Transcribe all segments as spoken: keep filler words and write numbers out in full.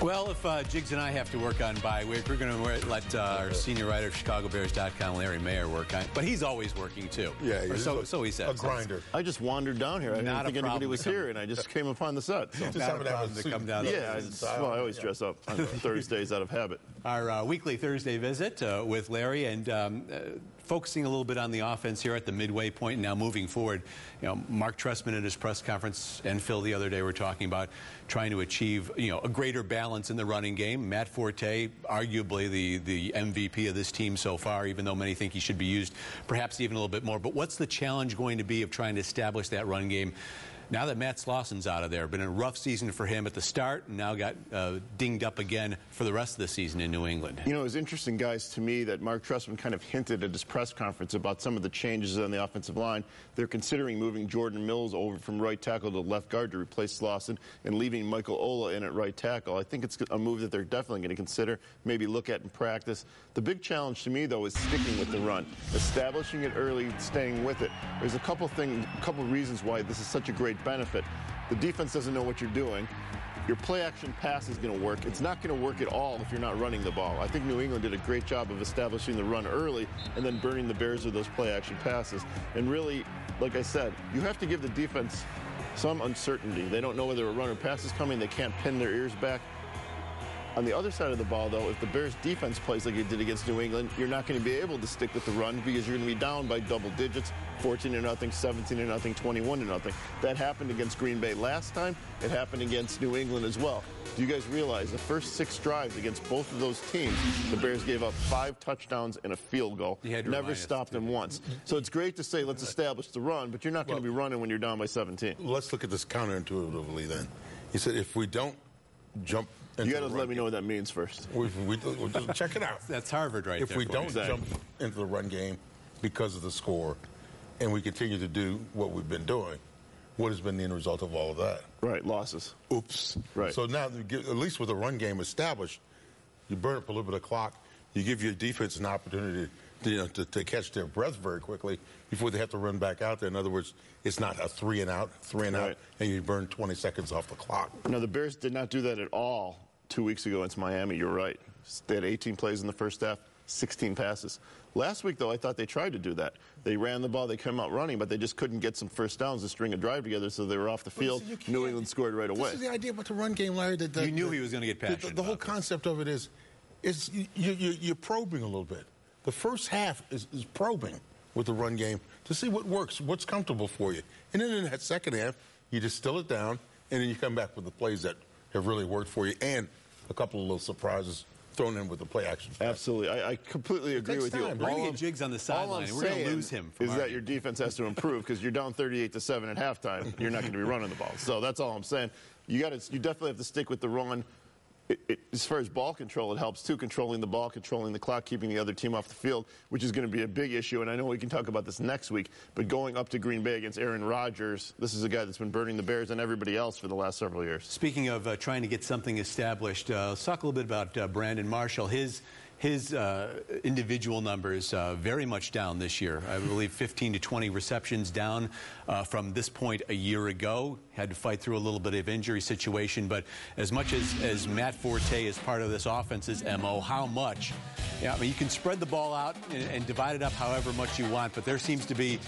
Well, if uh, Jiggs and I have to work on bye week, we're going to let uh, our senior writer of Chicago Bears dot com, Larry Mayer, work on it. But he's always working, too. Yeah, or so, a, so he says. A grinder. I just wandered down here. I didn't think anybody was here, and I just came upon the set. So. Just not a problem to come down. Yeah, I, well, I always dress up on Thursdays out of habit. Our uh, weekly Thursday visit uh, with Larry, and um, uh, focusing a little bit on the offense here at the midway point, and now moving forward. You know, Mark Trestman at his press conference and Phil the other day were talking about trying to achieve, you know, a greater balance in the running game. Matt Forte, arguably the, the M V P of this team so far, even though many think he should be used perhaps even a little bit more. But what's the challenge going to be of trying to establish that run game now that Matt Slaussen's out of there? Been a rough season for him at the start, and now got uh, dinged up again for the rest of the season in New England. You know, it was interesting, guys, to me that Mark Trestman kind of hinted at his press conference about some of the changes on the offensive line. They're considering moving Jordan Mills over from right tackle to left guard to replace Slauson and leaving Michael Ola in at right tackle. I think it's a move that they're definitely going to consider, maybe look at in practice. The big challenge to me, though, is sticking with the run, establishing it early, staying with it. There's a couple things, a couple reasons why this is such a great benefit. The defense doesn't know what you're doing. Your play-action pass is going to work. It's not going to work at all if you're not running the ball. I think New England did a great job of establishing the run early and then burning the Bears with those play-action passes. And really, like I said, you have to give the defense some uncertainty. They don't know whether a run or pass is coming. They can't pin their ears back. On the other side of the ball, though, if the Bears defense plays like it did against New England, you're not going to be able to stick with the run because you're going to be down by double digits, fourteen to nothing, seventeen to nothing, twenty-one to nothing. That happened against Green Bay last time. It happened against New England as well. Do you guys realize the first six drives against both of those teams, the Bears gave up five touchdowns and a field goal, never stopped them once. So it's great to say let's establish the run, but you're not going to well, be running when you're down by seventeen. Let's look at this counterintuitively then. He said if we don't jump into you got to let game, me know what that means first. We, we, we'll just check it out. That's Harvard right if there. If we don't exactly. jump into the run game because of the score and we continue to do what we've been doing, what has been the end result of all of that? Right, losses. Oops. Right. So now, at least with the run game established, you burn up a little bit of clock. You give your defense an opportunity to, you know, to, to catch their breath very quickly before they have to run back out there. In other words, it's not a three and out, three and right. out, and you burn twenty seconds off the clock. No, the Bears did not do that at all two weeks ago against Miami. You're right. They had eighteen plays in the first half, sixteen passes. Last week, though, I thought they tried to do that. They ran the ball, they came out running, but they just couldn't get some first downs to string a drive together, so they were off the field. New England scored right away. This is the idea about the run game, Larry. That, that, you knew that, he was going to get passionate. The, the, the whole concept of it is, is you, you, you're probing a little bit. The first half is, is probing with the run game to see what works, what's comfortable for you. And then in that second half, you distill it down, and then you come back with the plays that have really worked for you, and a couple of little surprises thrown in with the play action. Absolutely. I, I completely agree with you. We're going to get Jiggs on the sideline. We're going to lose him. Is that your defense has to improve because you're down thirty-eight to seven at halftime. You're not going to be running the ball. So that's all I'm saying. You got to. You definitely have to stick with the run. It, it, as far as ball control, it helps too, controlling the ball, controlling the clock, keeping the other team off the field, which is going to be a big issue. And I know we can talk about this next week, but going up to Green Bay against Aaron Rodgers, this is a guy that's been burning the Bears and everybody else for the last several years. Speaking of uh, trying to get something established, uh, let's talk a little bit about uh, Brandon Marshall. His His uh, individual numbers uh, very much down this year. I believe fifteen to twenty receptions down uh, from this point a year ago. Had to fight through a little bit of injury situation, but as much as, as Matt Forte is part of this offense's M O, how much? Yeah, I mean, you can spread the ball out and, and divide it up however much you want, but there seems to be,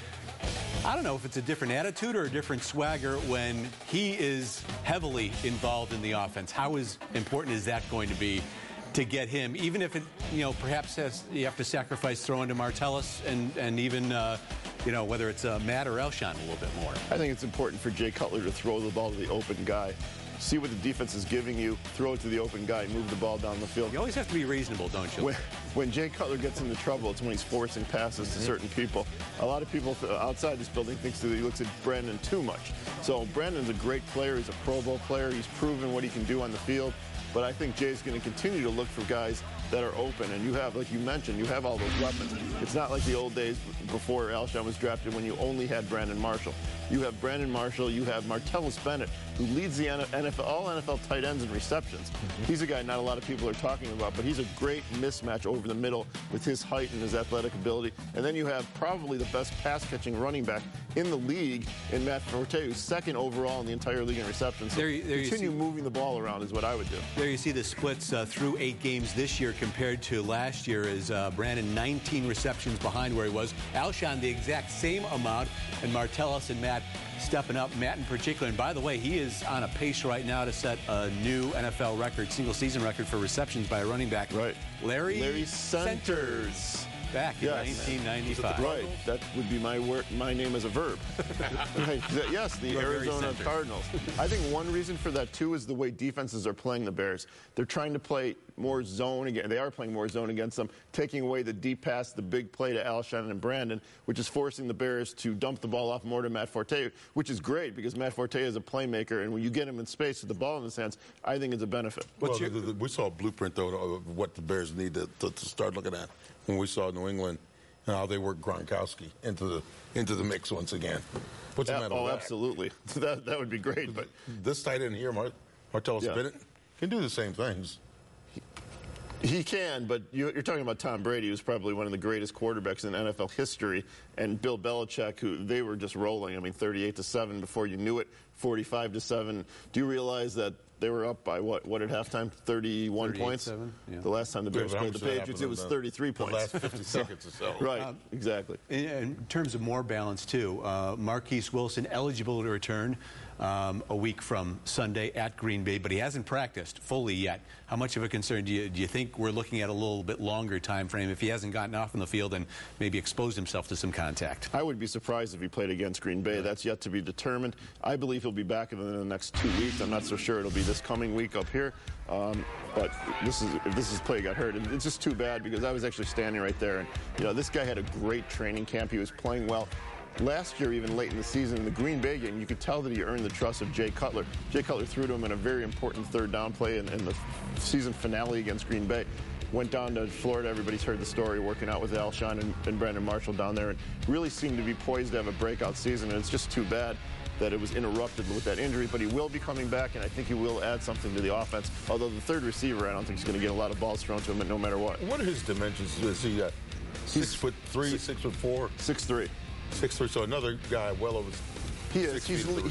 I don't know if it's a different attitude or a different swagger when he is heavily involved in the offense. How is important is that going to be to get him, even if it, you know, perhaps has, you have to sacrifice throwing to Martellus and, and even, uh, you know, whether it's uh, Matt or Elshon a little bit more. I think it's important for Jay Cutler to throw the ball to the open guy. See what the defense is giving you, throw it to the open guy, move the ball down the field. You always have to be reasonable, don't you? When, when Jay Cutler gets into trouble, it's when he's forcing passes to certain people. A lot of people outside this building thinks that he looks at Brandon too much. So Brandon's a great player. He's a Pro Bowl player. He's proven what he can do on the field. But I think Jay's going to continue to look for guys that are open. And you have, like you mentioned, you have all those weapons. It's not like the old days before Elshon was drafted when you only had Brandon Marshall. You have Brandon Marshall. You have Martellus Bennett, who leads the N F L, all N F L tight ends in receptions. Mm-hmm. He's a guy not a lot of people are talking about, but he's a great mismatch over the middle with his height and his athletic ability. And then you have probably the best pass-catching running back in the league in Matt Forte, who's second overall in the entire league in receptions. So there you, there continue you see, moving the ball around is what I would do. There you see the splits uh, through eight games this year compared to last year. Is uh, Brandon nineteen receptions behind where he was. Alshon the exact same amount, and Martellus and Matt stepping up. Matt in particular. And by the way, he is on a pace right now to set a new N F L record, single season record for receptions by a running back. Right. Larry, Larry Centers. Back in yes. nineteen ninety-five. Right. That would be my word, my name as a verb. Right. Yes, the Arizona Cardinals. I think one reason for that, too, is the way defenses are playing the Bears. They're trying to play more zone again. They are playing more zone against them, taking away the deep pass, the big play to Alshon and Brandon, which is forcing the Bears to dump the ball off more to Matt Forte, which is great because Matt Forte is a playmaker, and when you get him in space with the ball in his hands, I think it's a benefit. Well, the, the, we saw a blueprint, though, of what the Bears need to, to, to start looking at when we saw New England and how they worked Gronkowski into the into the mix once again. What's yeah, the matter oh, with that? absolutely. That, that would be great. But this tight end here, Mart, Martellus yeah. Bennett, can do the same things. He can, but you're talking about Tom Brady, who's probably one of the greatest quarterbacks in N F L history, and Bill Belichick, who they were just rolling. I mean, thirty-eight to seven before you knew it, forty-five to seven. Do you realize that they were up by what? What at halftime? thirty-one points. Yeah. The last time the Bears yeah, played the Patriots, it was the, thirty-three the points. last fifty seconds or so. Right, um, exactly. In, in terms of more balance, too, uh, Marquise Wilson eligible to return um, a week from Sunday at Green Bay, but he hasn't practiced fully yet. How much of a concern do you, do you think we're looking at a little bit longer time frame if he hasn't gotten off in the field and maybe exposed himself to some contact? I would be surprised if he played against Green Bay. That's yet to be determined. I believe he'll be back in the next two weeks. I'm not so sure it'll be this coming week up here. Um, but this is if this is play got hurt, and it's just too bad because I was actually standing right there, and you know this guy had a great training camp. He was playing well. Last year, even late in the season, in the Green Bay game, you could tell that he earned the trust of Jay Cutler. Jay Cutler threw to him in a very important third down play in, in the season finale against Green Bay. Went down to Florida. Everybody's heard the story, working out with Alshon and, and Brandon Marshall down there, and really seemed to be poised to have a breakout season. And it's just too bad that it was interrupted with that injury. But he will be coming back, and I think he will add something to the offense. Although the third receiver, I don't think he's going to get a lot of balls thrown to him, no matter what. What are his dimensions? Is he uh, six He's foot three, six, six foot four? Six three. Six three, so another guy well over He is. six He's, feet of the